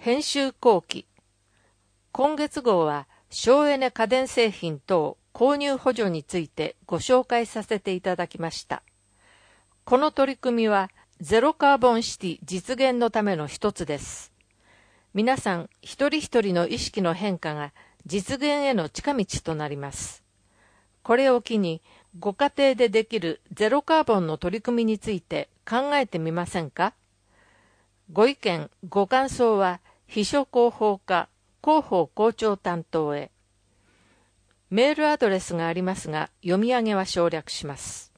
編集後期。今月号は省エネ家電製品等購入補助についてご紹介させていただきました。この取り組みはゼロカーボンシティ実現のための一つです。皆さん一人一人の意識の変化が実現への近道となります。これを機にご家庭でできるゼロカーボンの取り組みについて考えてみませんか？ご意見、ご感想は秘書広報課広報校長担当へ。メールアドレスがありますが、読み上げは省略します。